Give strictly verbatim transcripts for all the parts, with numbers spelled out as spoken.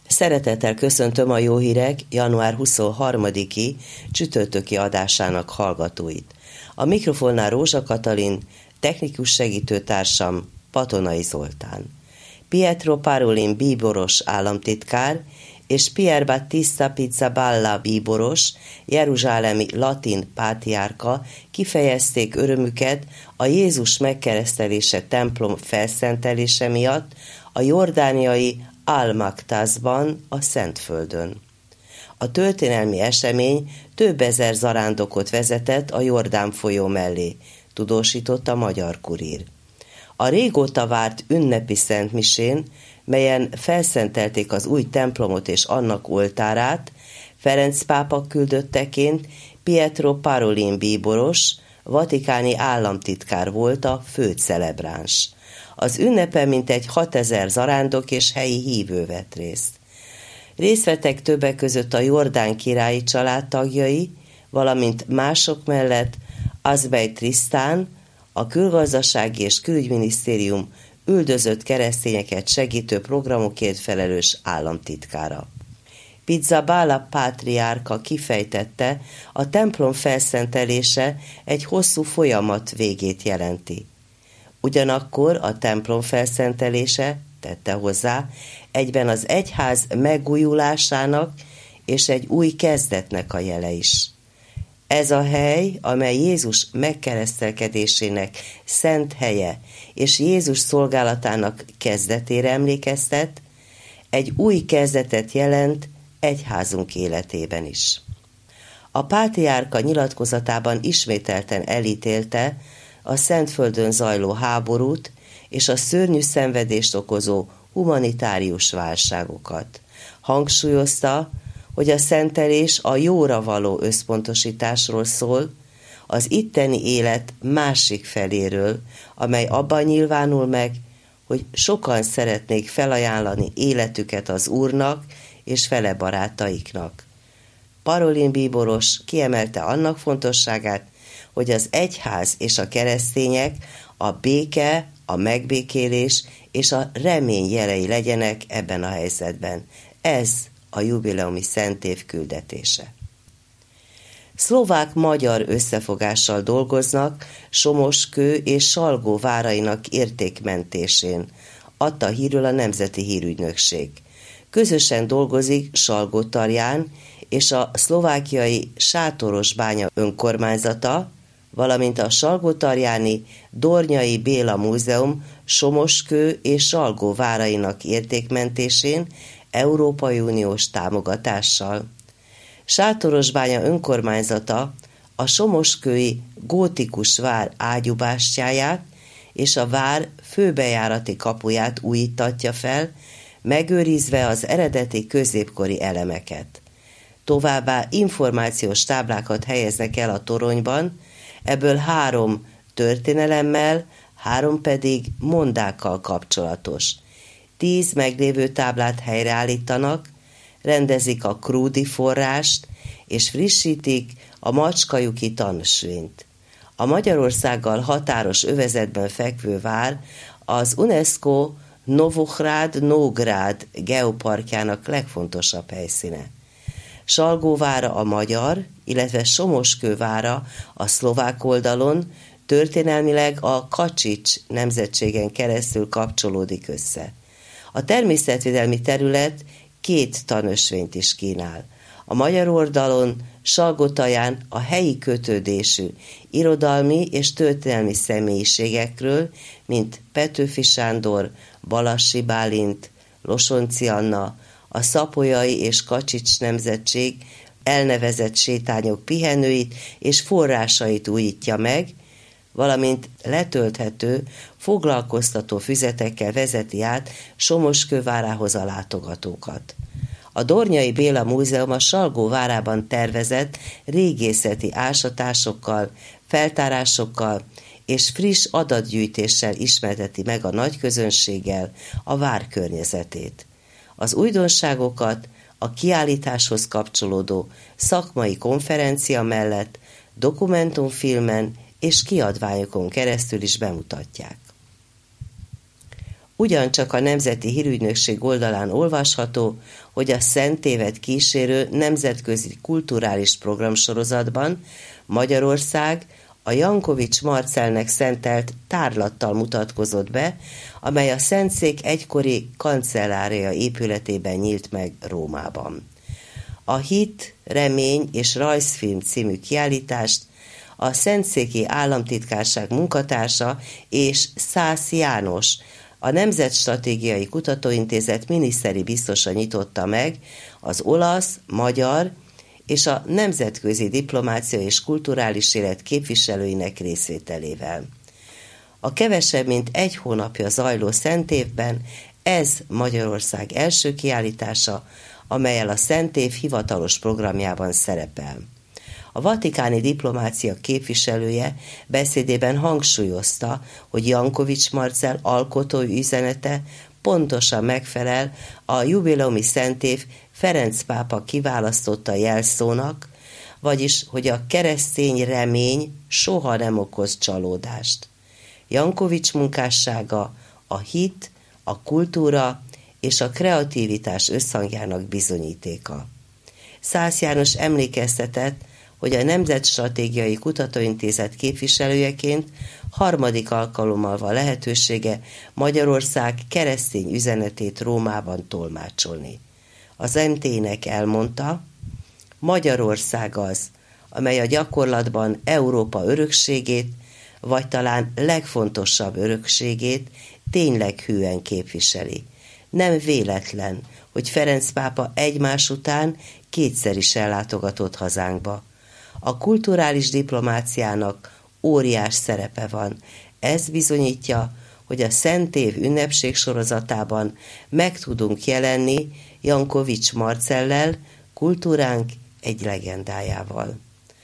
Szeretettel köszöntöm a Jó Hírek január huszonharmadiki csütörtöki adásának hallgatóit. A mikrofonnál Rózsa Katalin, technikus segítőtársam Patonai Zoltán. Pietro Parolin bíboros államtitkár és Pier Battista Pizzaballa bíboros, jeruzsálemi latin pátriárka kifejezték örömüket a Jézus megkeresztelése templom felszentelése miatt a jordániai Al-Maktazban, a Szentföldön. A történelmi esemény több ezer zarándokot vezetett a Jordán folyó mellé, tudósított a Magyar Kurír. A régóta várt ünnepi szentmisén, melyen felszentelték az új templomot és annak oltárát, Ferenc pápa küldötteként Pietro Parolin bíboros, vatikáni államtitkár volt a főcelebráns. Az ünnepen mintegy hatezer zarándok és helyi hívő vett részt. Részt vettek többek között a Jordán királyi család tagjai, valamint mások mellett Azbej Trisztán, a külgazdasági és külügyminisztérium üldözött keresztényeket segítő programokért felelős államtitkára. Pizzaballa pátriárka kifejtette, a templom felszentelése egy hosszú folyamat végét jelenti. Ugyanakkor a templom felszentelése, tette hozzá, egyben az egyház megújulásának és egy új kezdetnek a jele is. Ez a hely, amely Jézus megkeresztelkedésének szent helye és Jézus szolgálatának kezdetére emlékeztet, egy új kezdetet jelent egyházunk életében is. A pátriárka nyilatkozatában ismételten elítélte a Szentföldön zajló háborút és a szörnyű szenvedést okozó humanitárius válságokat. Hangsúlyozta, hogy a szentelés a jóra való összpontosításról szól, az itteni élet másik feléről, amely abban nyilvánul meg, hogy sokan szeretnék felajánlani életüket az Úrnak és fele barátaiknak. Parolin bíboros kiemelte annak fontosságát, hogy az egyház és a keresztények a béke, a megbékélés és a remény jelei legyenek ebben a helyzetben. Ez a jubileumi szentév küldetése. Szlovák-magyar összefogással dolgoznak Somoskő és Salgó várainak értékmentésén, adta hírül a Nemzeti Hírügynökség. Közösen dolgozik Salgótarján és a szlovákiai Sátorosbánya önkormányzata, valamint a salgótarjáni Dornyai Béla Múzeum Somoskő és Salgó várainak értékmentésén Európai Uniós támogatással. Sátorosbánya önkormányzata a somoskői gótikus vár ágyúbástyáját és a vár főbejárati kapuját újítatja fel, megőrizve az eredeti középkori elemeket. Továbbá információs táblákat helyeznek el a toronyban, ebből három történelemmel, három pedig mondákkal kapcsolatos. Tíz meglévő táblát helyreállítanak, rendezik a krúdi forrást, és frissítik a Macskajuki tanúsvényt. A Magyarországgal határos övezetben fekvő vár az UNESCO Novohrad-Nógrád geoparkjának legfontosabb helyszíne. Salgóvára a magyar, illetve Somoskő vára a szlovák oldalon történelmileg a Kacsics nemzetségen keresztül kapcsolódik össze. A természetvédelmi terület két tanösvényt is kínál. A magyar oldalon Salgótarján a helyi kötődésű irodalmi és történelmi személyiségekről, mint Petőfi Sándor, Balassi Bálint, Losonczy Anna, a szapolyai és Kacsics nemzetség elnevezett sétányok pihenőit és forrásait újítja meg, valamint letölthető, foglalkoztató füzetekkel vezeti át Somoskő várához a látogatókat. A Dornyai Béla Múzeum a Salgó várában tervezett régészeti ásatásokkal, feltárásokkal és friss adatgyűjtéssel ismerteti meg a nagyközönséggel a vár környezetét. Az újdonságokat a kiállításhoz kapcsolódó szakmai konferencia mellett dokumentumfilmen és kiadványokon keresztül is bemutatják. Ugyancsak a Nemzeti Hírügynökség oldalán olvasható, hogy a Szent Évet kísérő nemzetközi kulturális programsorozatban Magyarország a Jankovics Marcelnek szentelt tárlattal mutatkozott be, amely a Szentszék egykori kancellária épületében nyílt meg Rómában. A Hit, Remény és Rajzfilm című kiállítást a Szentszéki Államtitkárság munkatársa és Szász János, a Nemzetstratégiai Kutatóintézet miniszteri biztosa nyitotta meg az olasz, magyar és a nemzetközi diplomácia és kulturális élet képviselőinek részvételével. A kevesebb mint egy hónapja zajló Szent Évben ez Magyarország első kiállítása, amellyel a Szent Év hivatalos programjában szerepel. A vatikáni diplomácia képviselője beszédében hangsúlyozta, hogy Jankovics Marcel alkotói üzenete pontosan megfelel a jubileumi Szent Év Ferenc pápa kiválasztotta jelszónak, vagyis, hogy a keresztény remény soha nem okoz csalódást. Jankovics munkássága a hit, a kultúra és a kreativitás összhangjának bizonyítéka. Szász János emlékeztetett, hogy a Nemzetstratégiai Kutatóintézet képviselőjeként harmadik alkalommal van lehetősége Magyarország keresztény üzenetét Rómában tolmácsolni. Az em té nek elmondta, Magyarország az, amely a gyakorlatban Európa örökségét, vagy talán legfontosabb örökségét tényleg hűen képviseli. Nem véletlen, hogy Ferenc pápa egymás után kétszer is ellátogatott hazánkba. A kulturális diplomáciának óriás szerepe van. Ez bizonyítja, hogy a Szent Év ünnepség sorozatában meg tudunk jelenni Jankovics Marcellel, kultúránk egy legendájával.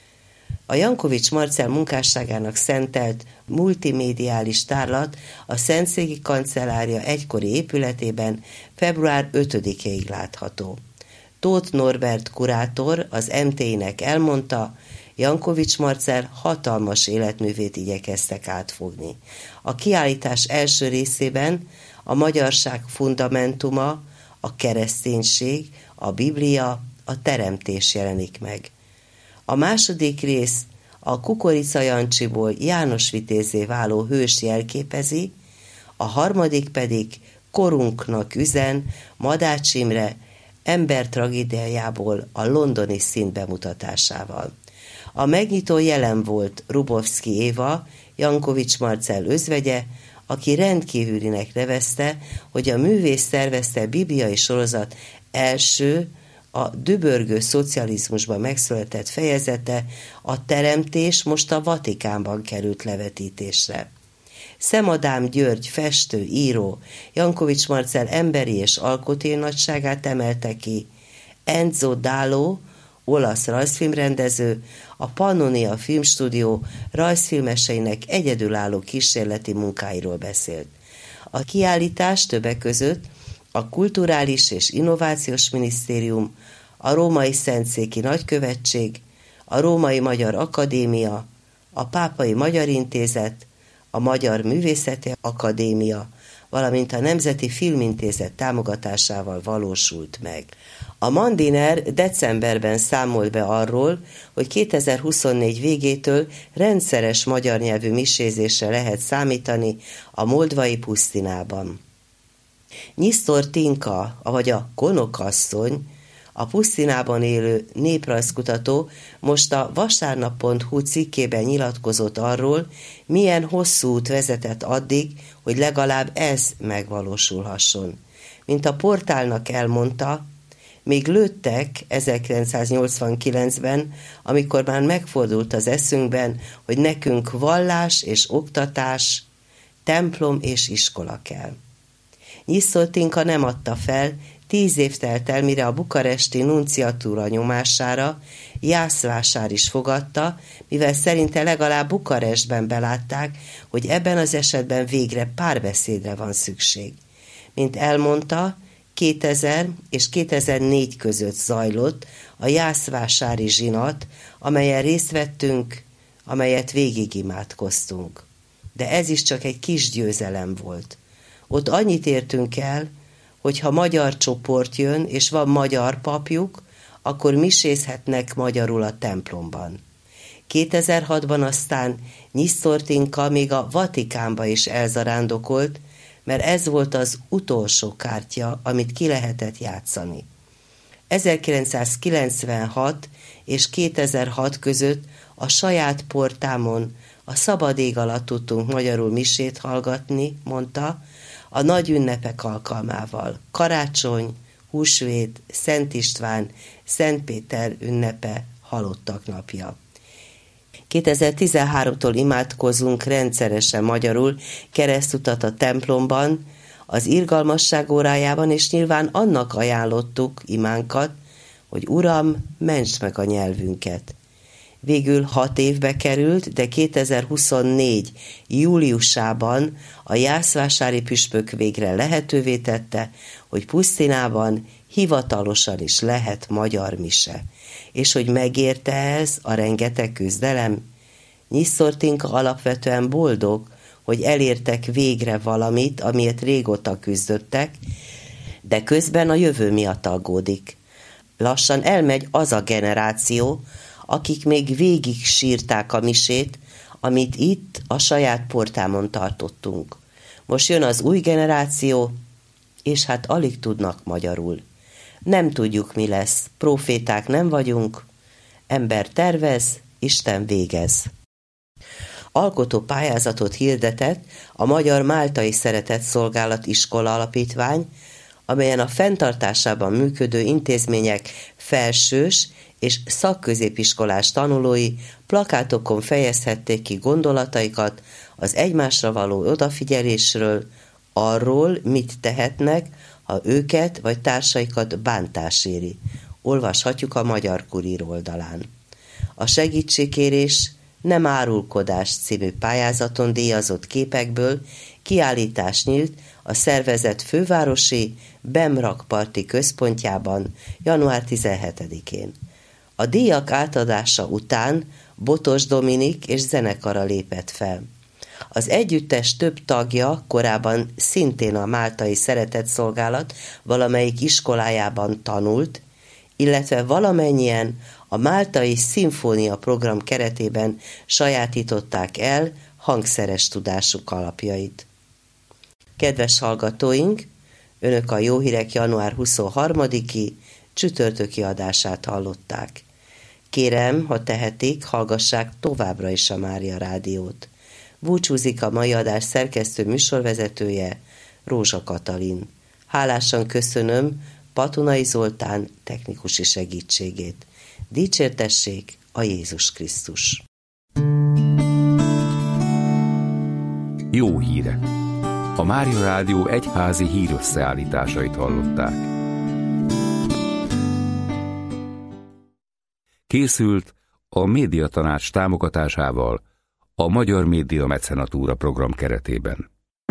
A Jankovics Marcel munkásságának szentelt multimédiális tárlat a Szentszéki Kancellária egykori épületében február ötödikéig látható. Tóth Norbert kurátor az em té-nek elmondta, Jankovics Marcel hatalmas életművét igyekeztek átfogni. A kiállítás első részében a magyarság fundamentuma, a kereszténység, a Biblia, a teremtés jelenik meg. A második rész a Kukorica Jancsiból János Vitézzé váló hős jelképezi, a harmadik pedig korunknak üzen Madács Imre ember tragédiájából a londoni szín bemutatásával. A megnyitó jelen volt Rubovszki Éva, Jankovics Marcel özvegye, aki rendkívülinek nevezte, hogy a művész szervezte bibliai sorozat első, a dübörgő szocializmusban megszületett fejezete, a teremtés most a Vatikánban került levetítésre. Szemadám György, festő, író, Jankovics Marcel emberi és alkotói nagyságát emelte ki. Enzo Dalo, olasz rajzfilmrendező, a Pannonia Filmstúdió rajzfilmeseinek egyedülálló kísérleti munkáiról beszélt. A kiállítás többek között a Kulturális és Innovációs Minisztérium, a Római Szentszéki Nagykövetség, a Római Magyar Akadémia, a Pápai Magyar Intézet, a Magyar Művészeti Akadémia, valamint a Nemzeti Filmintézet támogatásával valósult meg. A Mandiner decemberben számolt be arról, hogy kétezer-huszonnégy végétől rendszeres magyar nyelvű misézésre lehet számítani a moldvai Pusztinában. Nyisztor Tinka, avagy a Konokasszony, a Pusztinában élő néprajzkutató most a vasárnap pont hu cikkében nyilatkozott arról, milyen hosszú út vezetett addig, hogy legalább ez megvalósulhasson. Mint a portálnak elmondta, még lőttek ezerkilencszáznyolcvankilencben, amikor már megfordult az eszünkben, hogy nekünk vallás és oktatás, templom és iskola kell. Nyisztor Tinka nem adta fel, tíz év telt el, mire a bukaresti nunciatúra nyomására Jászvásár is fogadta, mivel szerinte legalább Bukarestben belátták, hogy ebben az esetben végre párbeszédre van szükség. Mint elmondta, kétezer és kétezer-négy között zajlott a jászvásári zsinat, amelyen részt vettünk, amelyet végigimádkoztunk. De ez is csak egy kis győzelem volt. Ott annyit értünk el, hogy ha magyar csoport jön, és van magyar papjuk, akkor misézhetnek magyarul a templomban. kétezer-hatban aztán Nyisztortinka még a Vatikánba is elzarándokolt, mert ez volt az utolsó kártya, amit ki lehetett játszani. ezerkilencszázkilencvenhat és kétezer-hat között a saját portámon a szabad ég alatt tudtunk magyarul misét hallgatni, mondta, a nagy ünnepek alkalmával. Karácsony, Húsvét, Szent István, Szent Péter ünnepe, halottak napja. kétezer-tizenháromtól imádkozunk rendszeresen magyarul keresztutat a templomban, az irgalmasság órájában, és nyilván annak ajánlottuk imánkat, hogy Uram, mentsd meg a nyelvünket. Végül hat évbe került, de kétezer-huszonnégy júliusában a jászvásári püspök végre lehetővé tette, hogy Pusztinában hivatalosan is lehet magyar mise. És hogy megérte ez a rengeteg küzdelem? Nyisztortinka alapvetően boldog, hogy elértek végre valamit, amiért régóta küzdöttek, de közben a jövő miatt aggódik. Lassan elmegy az a generáció, akik még végig sírták a misét, amit itt a saját portámon tartottunk. Most jön az új generáció, és hát alig tudnak magyarul. Nem tudjuk, mi lesz, proféták nem vagyunk, ember tervez, Isten végez. Alkotó pályázatot hirdetett a Magyar Máltai Szeretetszolgálat Iskola Alapítvány, amelyen a fenntartásában működő intézmények felsős és szakközépiskolás tanulói plakátokon fejezhették ki gondolataikat az egymásra való odafigyelésről, arról, mit tehetnek, ha őket vagy társaikat bántás éri. Olvashatjuk a Magyar Kurír oldalán. A segítségkérés Nem árulkodás című pályázaton díjazott képekből kiállítás nyílt a szervezet fővárosi Bemrakparti központjában január tizenhetedikén. A díjak átadása után Botos Dominik és zenekara lépett fel. Az együttes több tagja korábban szintén a Máltai Szeretetszolgálat valamelyik iskolájában tanult, illetve valamennyien a Máltai Szimfónia program keretében sajátították el hangszeres tudásuk alapjait. Kedves hallgatóink, Önök a Jó Hírek január huszonharmadiki csütörtöki adását hallották. Kérem, ha tehetik, hallgassák továbbra is a Mária Rádiót. Búcsúzik a mai adás szerkesztő műsorvezetője, Rózsa Katalin. Hálásan köszönöm Patonai Zoltán technikusi segítségét. Dicsértessék a Jézus Krisztus! Jó hírek! A Mária Rádió egyházi hírösszeállításait hallották. Készült a Médiatanács támogatásával a Magyar Média Mecenatúra program keretében.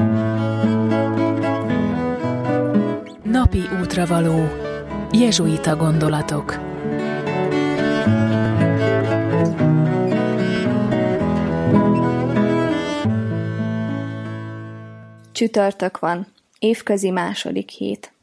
Napi útravaló. Jezsuita gondolatok. Csütörtök van, évközi második hét.